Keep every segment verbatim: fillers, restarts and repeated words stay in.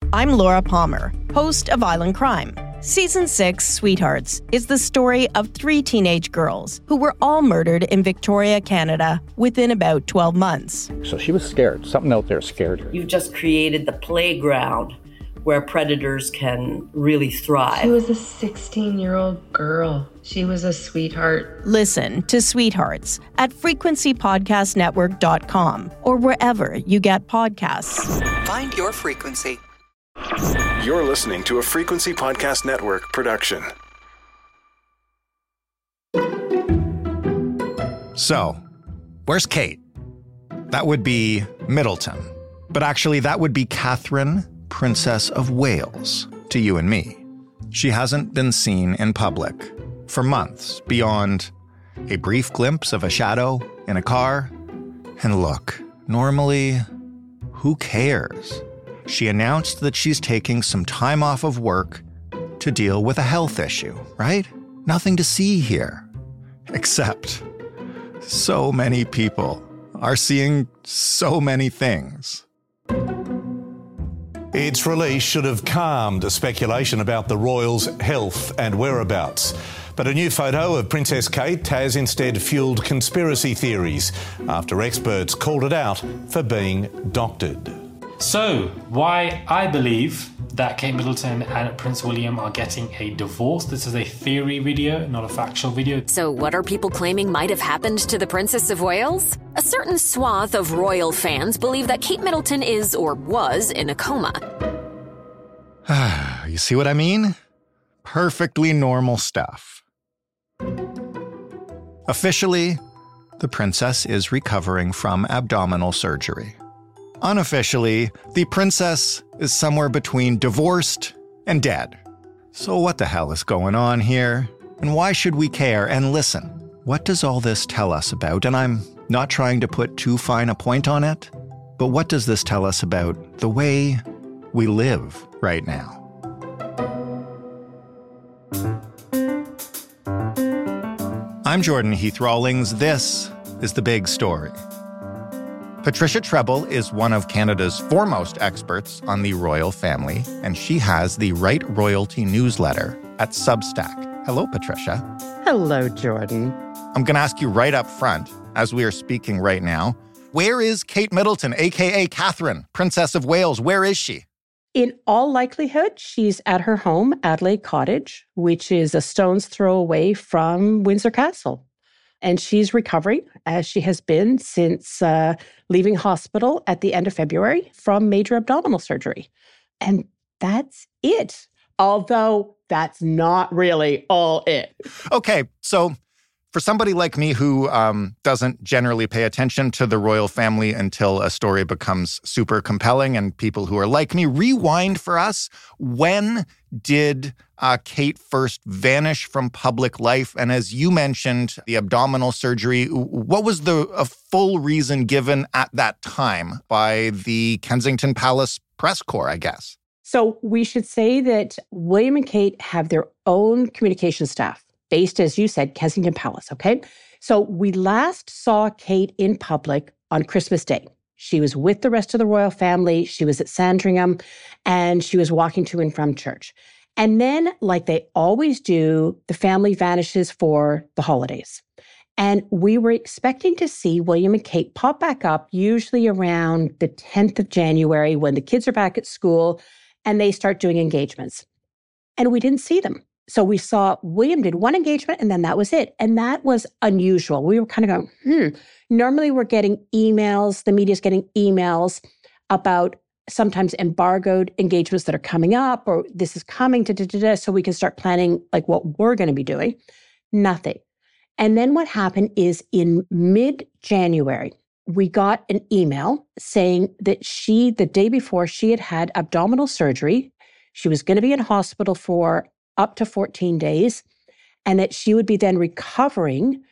I'm Laura Palmer, host of Island Crime. Season six, Sweethearts, is the story of three teenage girls who were all murdered in Victoria, Canada, within about twelve months. So she was scared. Something out there scared her. You've just created the playground where predators can really thrive. She was a sixteen-year-old girl. She was a sweetheart. Listen to Sweethearts at frequency podcast network dot com or wherever you get podcasts. Find your frequency. You're listening to a Frequency Podcast Network production. So, where's Kate? That would be Middleton. But actually, that would be Catherine, Princess of Wales, to you and me. She hasn't been seen in public for months, beyond a brief glimpse of a shadow in a car. And look, normally, who cares? She announced that she's taking some time off of work to deal with a health issue, right? Nothing to see here. Except, so many people are seeing so many things. Its release should have calmed the speculation about the royals' health and whereabouts. But a new photo of Princess Kate has instead fueled conspiracy theories after experts called it out for being doctored. So, why I believe that Kate Middleton and Prince William are getting a divorce. This is a theory video, not a factual video. So what are people claiming might have happened to the Princess of Wales? A certain swath of royal fans believe that Kate Middleton is, or was, in a coma. You see what I mean? Perfectly normal stuff. Officially, the princess is recovering from abdominal surgery. Unofficially, the princess is somewhere between divorced and dead. So what the hell is going on here? And why should we care? And listen, what does all this tell us about? And I'm not trying to put too fine a point on it, but what does this tell us about the way we live right now? I'm Jordan Heath Rawlings. This is The Big Story. Patricia Treble is one of Canada's foremost experts on the royal family, and she has the Right Royalty newsletter at Substack. Hello, Patricia. Hello, Jordan. I'm going to ask you right up front, as we are speaking right now, where is Kate Middleton, a k a. Catherine, Princess of Wales? Where is she? In all likelihood, she's at her home, Adelaide Cottage, which is a stone's throw away from Windsor Castle. And she's recovering, as she has been since uh, leaving hospital at the end of February from major abdominal surgery. And that's it. Although that's not really all it. Okay, so for somebody like me who um, doesn't generally pay attention to the royal family until a story becomes super compelling, and people who are like me, rewind for us. When did uh, Kate first vanish from public life? And as you mentioned, the abdominal surgery, what was the a full reason given at that time by the Kensington Palace press corps, I guess? So we should say that William and Kate have their own communication staff, based, as you said, Kensington Palace, okay? So we last saw Kate in public on Christmas Day. She was with the rest of the royal family. She was at Sandringham, and she was walking to and from church. And then, like they always do, the family vanishes for the holidays. And we were expecting to see William and Kate pop back up, usually around the tenth of January, when the kids are back at school and they start doing engagements. And we didn't see them. So we saw William did one engagement and then that was it. And that was unusual. We were kind of going, hmm. Normally we're getting emails, the media's getting emails about sometimes embargoed engagements that are coming up, or this is coming to da, da, da, so we can start planning like what we're going to be doing. Nothing. And then what happened is in mid-January, we got an email saying that she, the day before, she had had abdominal surgery. She was going to be in hospital for up to fourteen days, and that she would be then recovering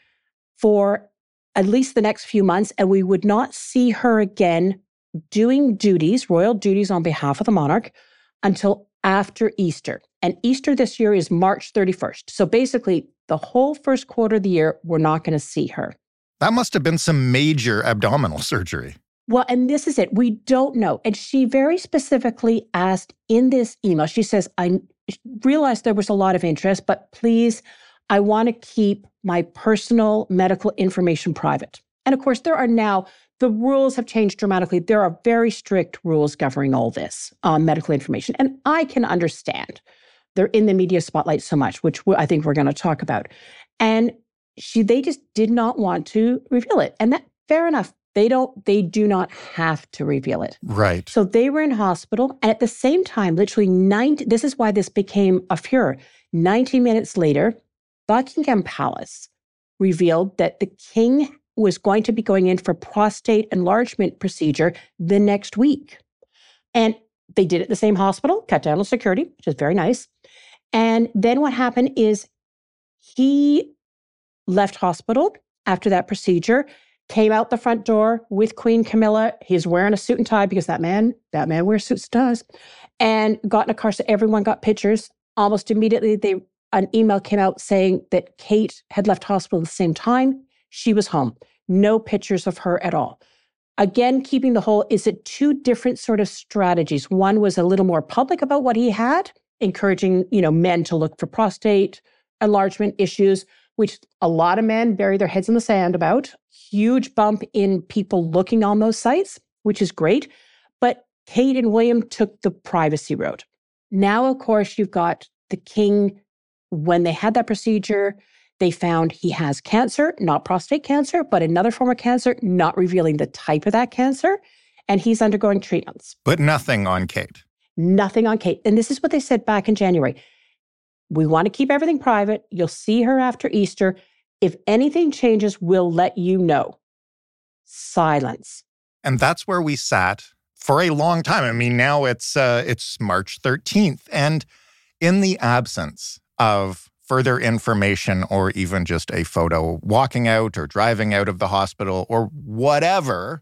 for at least the next few months, and we would not see her again doing duties, royal duties on behalf of the monarch, until after Easter. And Easter this year is March thirty-first. So basically, the whole first quarter of the year, we're not going to see her. That must have been some major abdominal surgery. Well, and this is it. We don't know. And she very specifically asked in this email, she says, I realized there was a lot of interest, but please, I want to keep my personal medical information private. And of course, there are now, the rules have changed dramatically. There are very strict rules governing all this on medical information. And I can understand. They're in the media spotlight so much, which I think we're going to talk about. And she, they just did not want to reveal it. And that, fair enough. They don't, they do not have to reveal it. Right. So they were in hospital. And at the same time, literally ninety, this is why this became a furor. ninety minutes later, Buckingham Palace revealed that the king was going to be going in for prostate enlargement procedure the next week. And they did it at the same hospital, cut down on security, which is very nice. And then what happened is he left hospital after that procedure, came out the front door with Queen Camilla. He's wearing a suit and tie because that man, that man wears suits and ties, and got in a car. So everyone got pictures. Almost immediately, they an email came out saying that Kate had left hospital at the same time. She was home. No pictures of her at all. Again, keeping the whole, is it two different sort of strategies? One was a little more public about what he had, encouraging, you know, men to look for prostate enlargement issues, which a lot of men bury their heads in the sand about. Huge bump in people looking on those sites, which is great. But Kate and William took the privacy road. Now, of course, you've got the king. When they had that procedure, they found he has cancer, not prostate cancer, but another form of cancer, not revealing the type of that cancer. And he's undergoing treatments. But nothing on Kate. Nothing on Kate. And this is what they said back in January. We want to keep everything private. You'll see her after Easter. If anything changes, we'll let you know. Silence. And that's where we sat for a long time. I mean, now it's uh, it's March thirteenth. And in the absence of further information or even just a photo walking out or driving out of the hospital or whatever,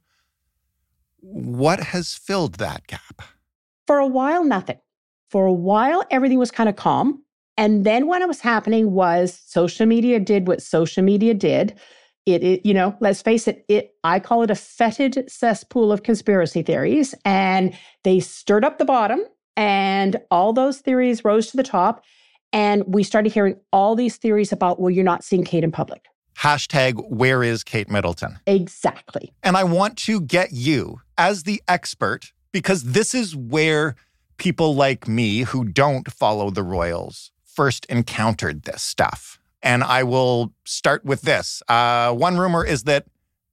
what has filled that gap? For a while, nothing. For a while, everything was kind of calm. And then what was happening was social media did what social media did. It, it, you know, let's face it, it, I call it a fetid cesspool of conspiracy theories. And they stirred up the bottom and all those theories rose to the top. And we started hearing all these theories about, well, you're not seeing Kate in public. Hashtag, where is Kate Middleton? Exactly. And I want to get you as the expert, because this is where people like me who don't follow the royals first encountered this stuff. And I will start with this. Uh, one rumor is that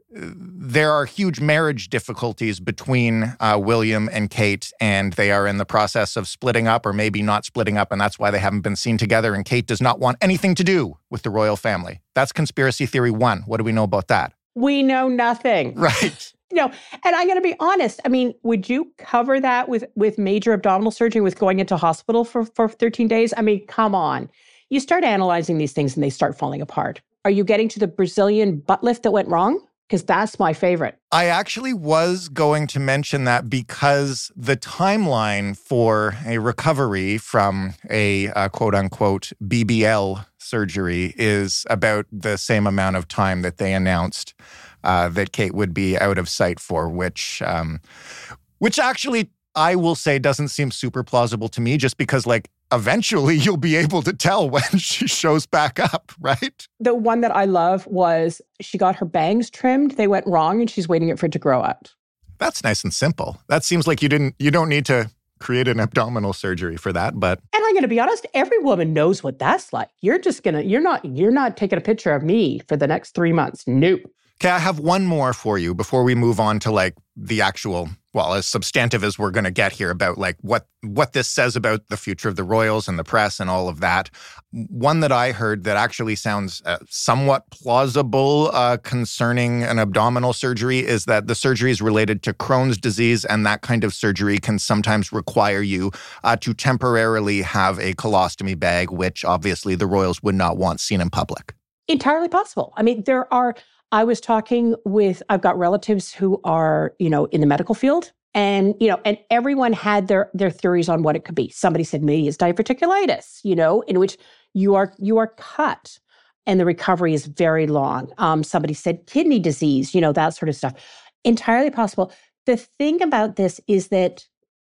there are huge marriage difficulties between uh, William and Kate, and they are in the process of splitting up or maybe not splitting up, and that's why they haven't been seen together, and Kate does not want anything to do with the royal family. That's conspiracy theory one. What do we know about that? We know nothing. Right. You know, and I'm going to be honest. I mean, would you cover that with, with major abdominal surgery, with going into hospital for, for thirteen days? I mean, come on. You start analyzing these things and they start falling apart. Are you getting to the Brazilian butt lift that went wrong? Because that's my favorite. I actually was going to mention that because the timeline for a recovery from a uh, quote-unquote B B L surgery is about the same amount of time that they announced uh, that Kate would be out of sight for, which, um, which actually, I will say, doesn't seem super plausible to me, just because, like, eventually you'll be able to tell when she shows back up, right? The one that I love was she got her bangs trimmed. They went wrong and she's waiting for it to grow out. That's nice and simple. That seems like you didn't, you don't need to create an abdominal surgery for that, but. And I'm going to be honest, every woman knows what that's like. You're just going to, you're not, you're not taking a picture of me for the next three months. Nope. Okay, I have one more for you before we move on to like the actual, well, as substantive as we're going to get here about like what what this says about the future of the royals and the press and all of that. One that I heard that actually sounds uh, somewhat plausible uh, concerning an abdominal surgery is that the surgery is related to Crohn's disease, and that kind of surgery can sometimes require you uh, to temporarily have a colostomy bag, which obviously the royals would not want seen in public. Entirely possible. I mean, there are... I was talking with, I've got relatives who are, you know, in the medical field, and, you know, and everyone had their, their theories on what it could be. Somebody said, maybe it's diverticulitis, you know, in which you are, you are cut and the recovery is very long. Um, somebody said kidney disease, you know, that sort of stuff. Entirely possible. The thing about this is that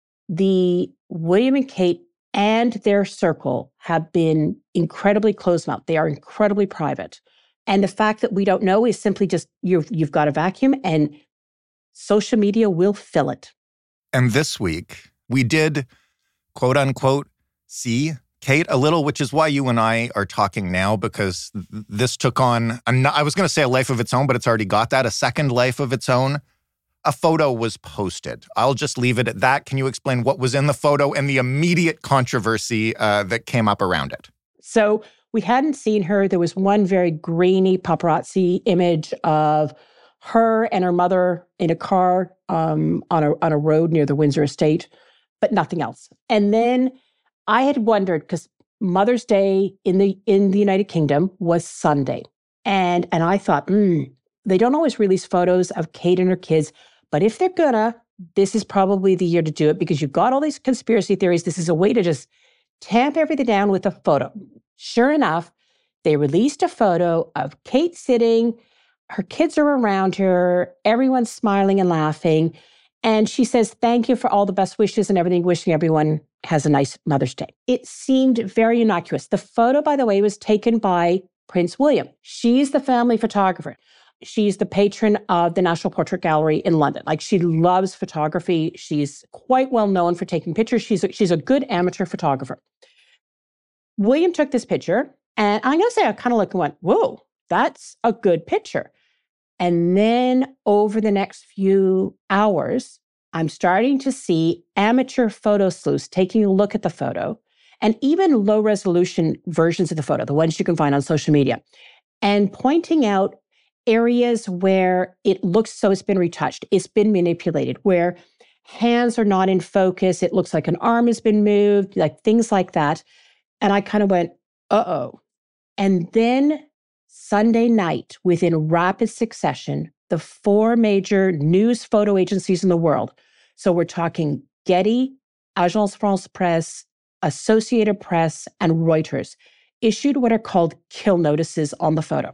the William and Kate and their circle have been incredibly closed-mouthed. They are incredibly private. And the fact that we don't know is simply just you've, you've got a vacuum and social media will fill it. And this week, we did, quote unquote, see Kate a little, which is why you and I are talking now, because th- this took on, a, I was going to say a life of its own, but it's already got that, a second life of its own. A photo was posted. I'll just leave it at that. Can you explain what was in the photo and the immediate controversy uh, that came up around it? So we hadn't seen her. There was one very grainy paparazzi image of her and her mother in a car um, on a on a road near the Windsor Estate, but nothing else. And then I had wondered, because Mother's Day in the in the United Kingdom was Sunday, and and I thought, hmm, they don't always release photos of Kate and her kids. But if they're gonna, this is probably the year to do it, because you've got all these conspiracy theories. This is a way to just tamp everything down with a photo. Sure enough, they released a photo of Kate sitting, her kids are around her, everyone's smiling and laughing. And she says, thank you for all the best wishes and everything, wishing everyone has a nice Mother's Day. It seemed very innocuous. The photo, by the way, was taken by Prince William. She's the family photographer. She's the patron of the National Portrait Gallery in London. Like, she loves photography. She's quite well known for taking pictures. She's a, she's a good amateur photographer. William took this picture, and I'm going to say I kind of looked and went, whoa, that's a good picture. And then over the next few hours, I'm starting to see amateur photo sleuths taking a look at the photo, and even low resolution versions of the photo, the ones you can find on social media, and pointing out areas where it looks so it's been retouched, it's been manipulated, where hands are not in focus, it looks like an arm has been moved, like things like that. And I kind of went, uh-oh. And then Sunday night, within rapid succession, the four major news photo agencies in the world, so we're talking Getty, Agence France-Presse, Associated Press, and Reuters, issued what are called kill notices on the photo.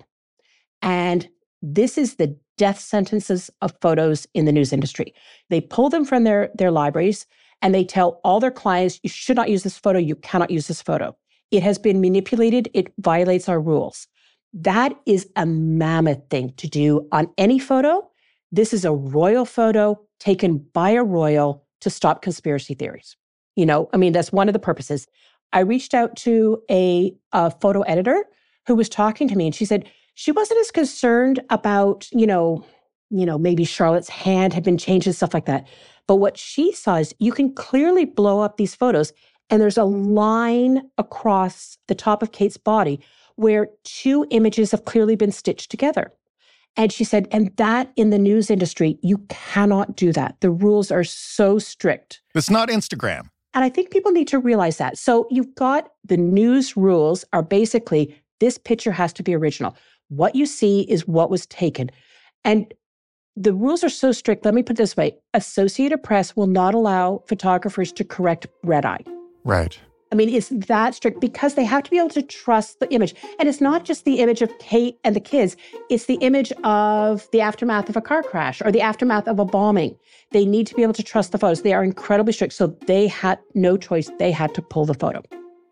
And this is the death sentences of photos in the news industry. They pull them from their, their libraries, and they tell all their clients, you should not use this photo, you cannot use this photo. It has been manipulated, it violates our rules. That is a mammoth thing to do on any photo. This is a royal photo taken by a royal to stop conspiracy theories. You know, I mean, that's one of the purposes. I reached out to a, a photo editor who was talking to me, and she said she wasn't as concerned about, you know, you know, maybe Charlotte's hand had been changed and stuff like that. But what she saw is you can clearly blow up these photos, and there's a line across the top of Kate's body where two images have clearly been stitched together. And she said, and that in the news industry, you cannot do that. The rules are so strict. It's not Instagram. And I think people need to realize that. So you've got the news rules are basically, this picture has to be original. What you see is what was taken. And the rules are so strict. Let me put it this way. Associated Press will not allow photographers to correct red eye. Right. I mean, it's that strict because they have to be able to trust the image. And it's not just the image of Kate and the kids. It's the image of the aftermath of a car crash or the aftermath of a bombing. They need to be able to trust the photos. They are incredibly strict. So they had no choice. They had to pull the photo.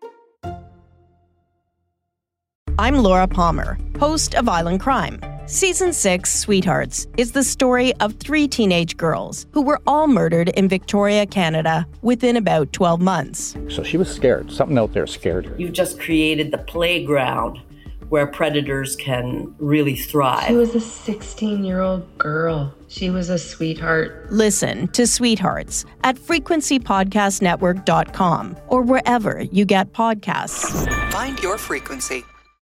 I'm Laura Palmer, host of Island Crime. Season six, Sweethearts, is the story of three teenage girls who were all murdered in Victoria, Canada, within about twelve months. So she was scared. Something out there scared her. You've just created the playground where predators can really thrive. She was a sixteen-year-old girl. She was a sweetheart. Listen to Sweethearts at frequency podcast network dot com or wherever you get podcasts. Find your frequency.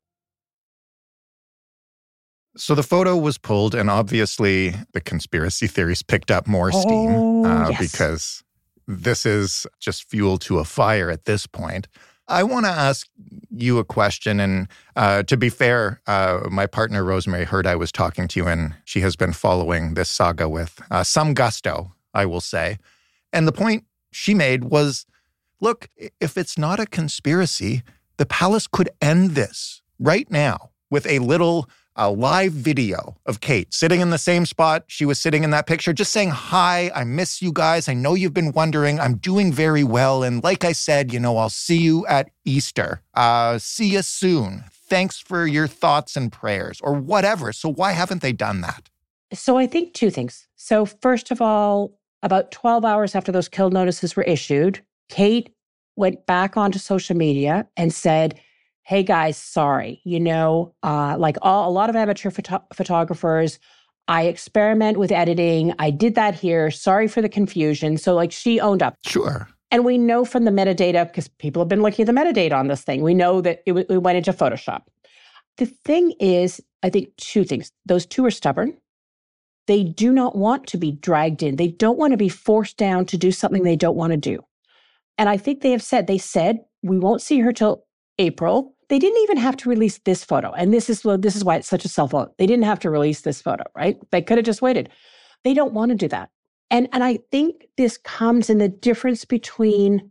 So the photo was pulled, and obviously the conspiracy theories picked up more steam Oh, uh, yes. because this is just fuel to a fire at this point. I want to ask you a question, and uh, to be fair, uh, my partner Rosemary heard I was talking to you, and she has been following this saga with uh, some gusto, I will say. And the point she made was, look, if it's not a conspiracy, the palace could end this right now with a little a live video of Kate sitting in the same spot she was sitting in that picture, just saying, hi, I miss you guys. I know you've been wondering. I'm doing very well. And like I said, you know, I'll see you at Easter. Uh, see you soon. Thanks for your thoughts and prayers or whatever. So why haven't they done that? So I think two things. So first of all, about twelve hours after those kill notices were issued, Kate went back onto social media and said, hey guys, sorry. You know, uh, like all, a lot of amateur photo- photographers, I experiment with editing. I did that here. Sorry for the confusion. So like she owned up. Sure. And we know from the metadata, because people have been looking at the metadata on this thing, we know that it, w- it went into Photoshop. The thing is, I think two things. Those two are stubborn. They do not want to be dragged in. They don't want to be forced down to do something they don't want to do. And I think they have said, they said, we won't see her till April. They didn't even have to release this photo. And this is, well, this is why it's such a cell phone. They didn't have to release this photo, right? They could have just waited. They don't want to do that. And, and I think this comes in the difference between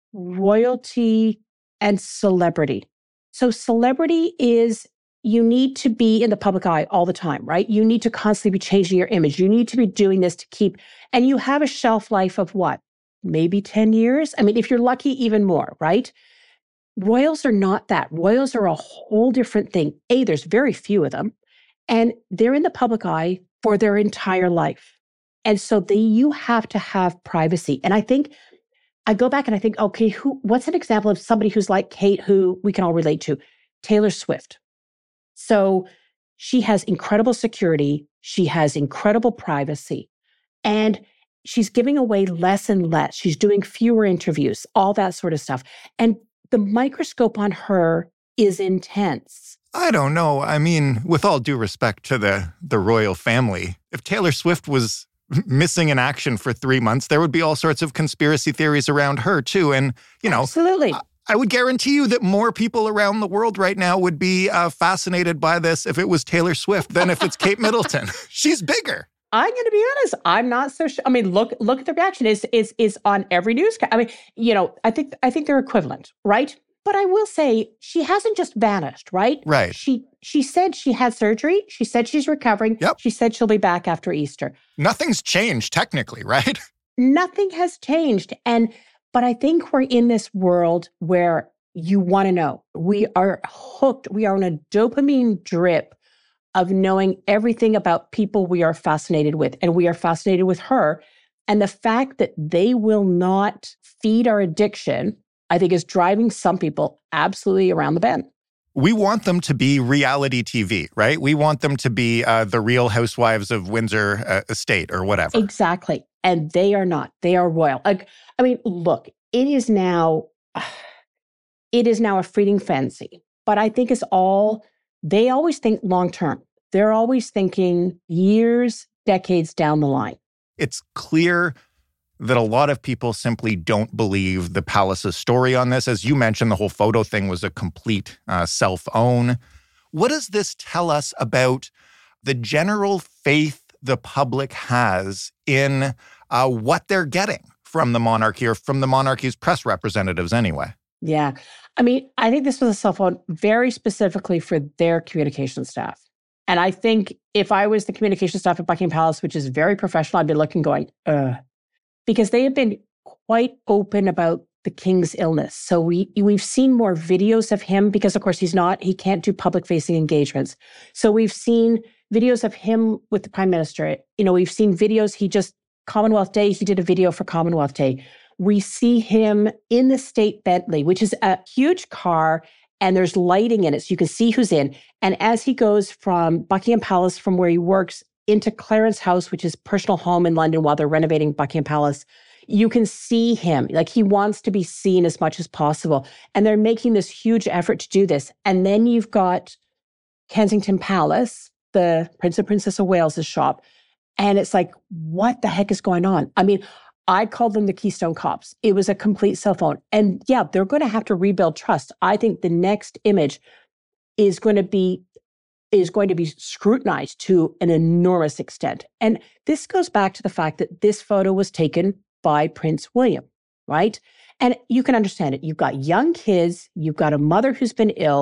royalty and celebrity. So celebrity is, you need to be in the public eye all the time, right? You need to constantly be changing your image. You need to be doing this to keep, and you have a shelf life of what? Maybe ten years? I mean, if you're lucky, even more, right? Royals are not that. Royals are a whole different thing. A, there's very few of them, and they're in the public eye for their entire life. And so they, you have to have privacy. And I think, I go back and I think, okay, who? What's an example of somebody who's like Kate, who we can all relate to? Taylor Swift. So she has incredible security. She has incredible privacy. And she's giving away less and less. She's doing fewer interviews, all that sort of stuff. And the microscope on her is intense. I don't know. I mean, with all due respect to the, the royal family, if Taylor Swift was missing in action for three months, there would be all sorts of conspiracy theories around her too. And, you know, absolutely. I, I would guarantee you that more people around the world right now would be uh, fascinated by this if it was Taylor Swift than if it's Kate Middleton. She's bigger. I'm going to be honest. I'm not so sure. I mean, look, look at the reaction. Is is is on every newscast. I mean, you know, I think I think they're equivalent, right? But I will say she hasn't just vanished, right? Right. She she said she had surgery. She said she's recovering. Yep. She said she'll be back after Easter. Nothing's changed technically, right? Nothing has changed. And but I think we're in this world where you want to know. We are hooked. We are on a dopamine drip of knowing everything about people we are fascinated with. And we are fascinated with her. And the fact that they will not feed our addiction, I think, is driving some people absolutely around the bend. We want them to be reality T V, right? We want them to be uh, the Real Housewives of Windsor uh, Estate or whatever. Exactly. And they are not. They are royal. Like, I mean, look, it is now, it is now a fleeting fancy. But I think it's all, they always think long-term. They're always thinking years, decades down the line. It's clear that a lot of people simply don't believe the palace's story on this. As you mentioned, the whole photo thing was a complete uh, self-own. What does this tell us about the general faith the public has in uh, what they're getting from the monarchy, or from the monarchy's press representatives anyway? Yeah. I mean, I think this was a cell phone very specifically for their communication staff. And I think if I was the communication staff at Buckingham Palace, which is very professional, I'd be looking going, ugh. Because they have been quite open about the king's illness. So we, we've seen more videos of him because, of course, he's not, he can't do public-facing engagements. So we've seen videos of him with the prime minister. You know, we've seen videos, he just, Commonwealth Day, he did a video for Commonwealth Day. We see him in the State Bentley, which is a huge car, and there's lighting in it, so you can see who's in. And as he goes from Buckingham Palace, from where he works, into Clarence House, which is personal home in London while they're renovating Buckingham Palace, you can see him. Like, he wants to be seen as much as possible. And they're making this huge effort to do this. And then you've got Kensington Palace, the Prince and Princess of Wales' shop. And it's like, what the heck is going on? I mean, I called them the Keystone Cops. It was a complete cell phone. And yeah, they're going to have to rebuild trust. I think the next image is going to be is going to be scrutinized to an enormous extent. And this goes back to the fact that this photo was taken by Prince William, right? And you can understand it. You've got young kids, you've got a mother who's been ill,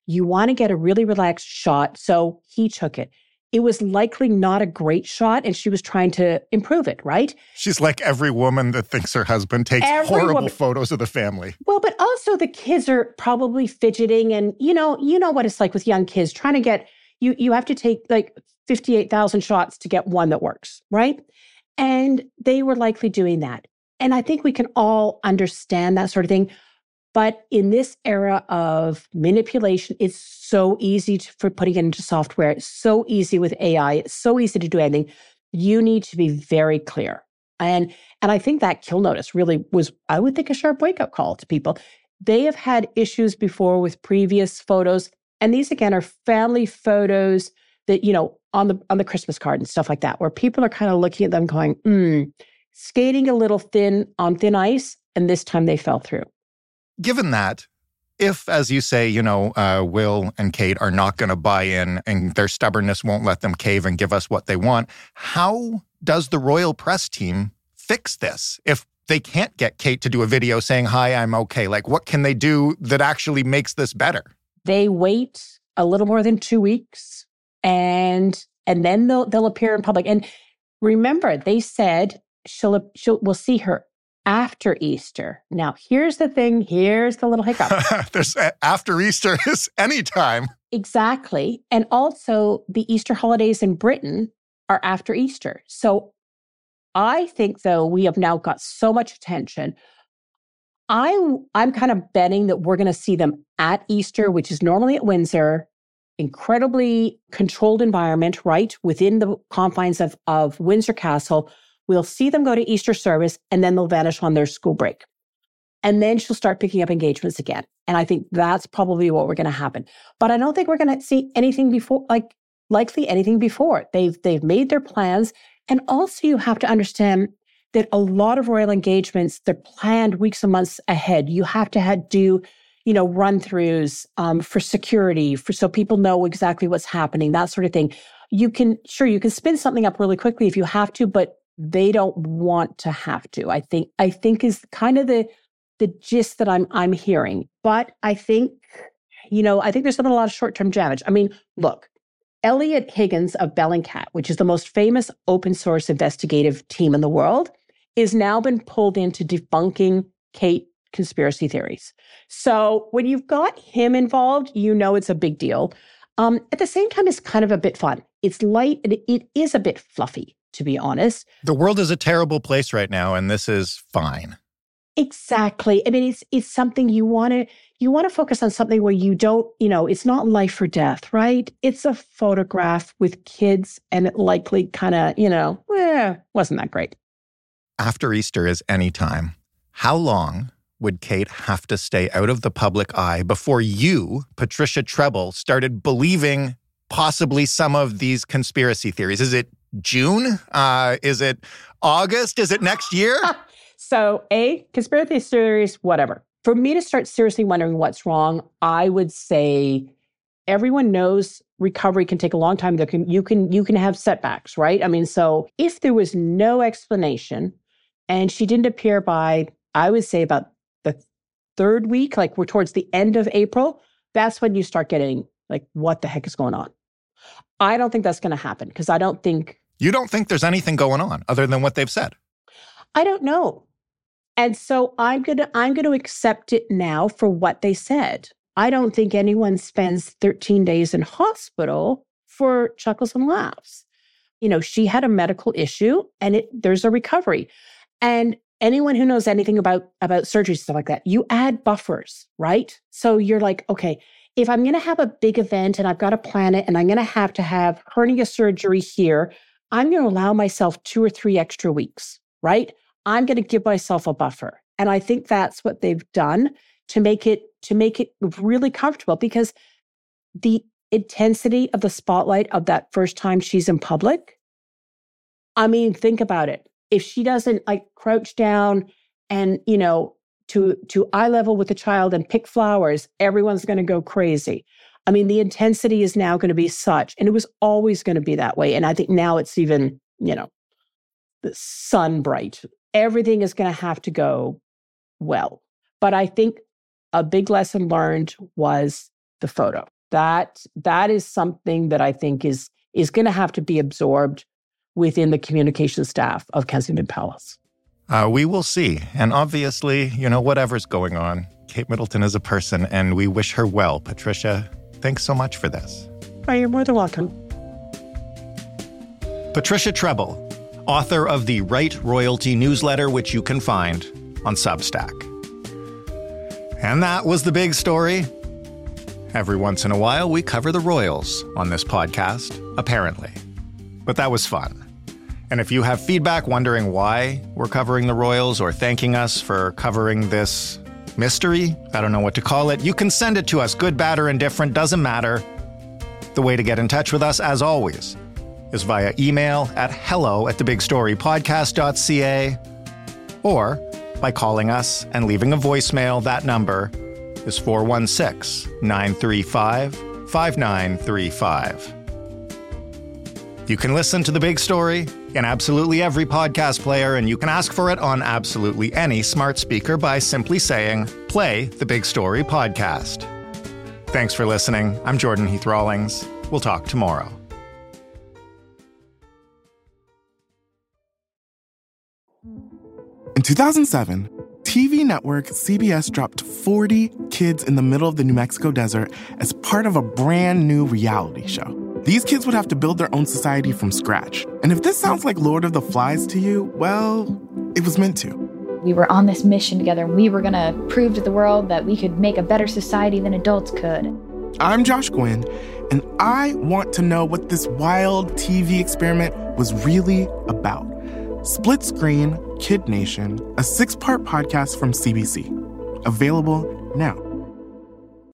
You want to get a really relaxed shot. So he took it. It was likely not a great shot, and she was trying to improve it, right? She's like every woman that thinks her husband takes Every horrible woman. photos of the family. Well, but also the kids are probably fidgeting, and you know, you know what it's like with young kids trying to get you. You have to take like fifty-eight thousand shots to get one that works, right? And they were likely doing that. And I think we can all understand that sort of thing. But in this era of manipulation, it's so easy to, for putting it into software. It's so easy with A I. It's so easy to do anything. You need to be very clear. And, and I think that kill notice really was, I would think, a sharp wake-up call to people. They have had issues before with previous photos. And these, again, are family photos that, you know, on the on the Christmas card and stuff like that, where people are kind of looking at them going, hmm, skating a little thin on thin ice. And this time they fell through. Given that, if, as you say, you know, uh, Will and Kate are not going to buy in and their stubbornness won't let them cave and give us what they want, how does the royal press team fix this? If they can't get Kate to do a video saying, hi, I'm okay, like what can they do that actually makes this better? They wait a little more than two weeks and and then they'll they'll appear in public. And remember, they said she'll she'll we'll see her after Easter. Now, here's the thing. Here's the little hiccup. There's after Easter is anytime. Exactly. And also the Easter holidays in Britain are after Easter. So I think, though, we have now got so much attention. I, I'm kind of betting that we're going to see them at Easter, which is normally at Windsor, incredibly controlled environment, right? Within the confines of, of Windsor Castle. We'll see them go to Easter service and then they'll vanish on their school break. And then she'll start picking up engagements again. And I think that's probably what we're going to happen. But I don't think we're going to see anything before, like likely anything before. They've they've made their plans. And also you have to understand that a lot of royal engagements, they're planned weeks and months ahead. You have to have, do, you know, run-throughs um, for security, for so people know exactly what's happening, that sort of thing. You can, sure, you can spin something up really quickly if you have to, but they don't want to have to. I think I think is kind of the the gist that I'm I'm hearing. But I think, you know, I think there's been a lot of short-term damage. I mean, look, Elliot Higgins of Bellingcat, which is the most famous open source investigative team in the world, is now been pulled into debunking Kate conspiracy theories. So when you've got him involved, you know it's a big deal. Um, at the same time, it's kind of a bit fun. It's light and it is a bit fluffy, to be honest. The world is a terrible place right now, and this is fine. Exactly. I mean, it's it's something you want to you want to focus on something where you don't, you know, it's not life or death, right? It's a photograph with kids, and it likely kind of, you know, eh, wasn't that great. After Easter is any time. How long would Kate have to stay out of the public eye before you, Patricia Treble, started believing possibly some of these conspiracy theories? Is it June? Uh, is it August? Is it next year? So, A, conspiracy theories, whatever. For me to start seriously wondering what's wrong, I would say everyone knows recovery can take a long time. There can, you can you can have setbacks, right? I mean, so if there was no explanation and she didn't appear by, I would say about the third week, like we're towards the end of April, that's when you start getting like, what the heck is going on? I don't think that's going to happen because I don't think... You don't think there's anything going on other than what they've said? I don't know. And so I'm going to I'm going to accept it now for what they said. I don't think anyone spends thirteen days in hospital for chuckles and laughs. You know, she had a medical issue and it there's a recovery. And anyone who knows anything about, about surgery, stuff like that, you add buffers, right? So you're like, okay, if I'm going to have a big event and I've got to plan it and I'm going to have to have hernia surgery here, I'm going to allow myself two or three extra weeks, right? I'm going to give myself a buffer. And I think that's what they've done to make it to make it really comfortable, because the intensity of the spotlight of that first time she's in public, I mean, think about it. If she doesn't like crouch down and, you know, to to eye level with the child and pick flowers, everyone's going to go crazy. I mean, the intensity is now going to be such, and it was always going to be that way. And I think now it's even, you know, the sun bright. Everything is going to have to go well. But I think a big lesson learned was the photo. that that is something that I think is is going to have to be absorbed within the communication staff of Kensington Palace. Uh, we will see. And obviously, you know, whatever's going on, Kate Middleton is a person, and we wish her well. Patricia, thanks so much for this. Oh, you're more than welcome. Patricia Treble, author of the Right Royalty newsletter, which you can find on Substack. And that was the big story. Every once in a while, we cover the royals on this podcast, apparently. But that was fun. And if you have feedback wondering why we're covering the royals or thanking us for covering this mystery, I don't know what to call it, you can send it to us, good, bad, or indifferent, doesn't matter. The way to get in touch with us, as always, is via email at hello at the big story podcast dot c a or by calling us and leaving a voicemail. That number is four one six, nine three five, five nine three five. You can listen to The Big Story in absolutely every podcast player, and you can ask for it on absolutely any smart speaker by simply saying, play The Big Story podcast. Thanks for listening. I'm Jordan Heath Rawlings. We'll talk tomorrow. In two thousand seven, T V network C B S dropped forty kids in the middle of the New Mexico desert as part of a brand new reality show. These kids would have to build their own society from scratch. And if this sounds like Lord of the Flies to you, well, it was meant to. We were on this mission together, and we were going to prove to the world that we could make a better society than adults could. I'm Josh Gwynn, and I want to know what this wild T V experiment was really about. Split Screen, Kid Nation, a six-part podcast from C B C. Available now.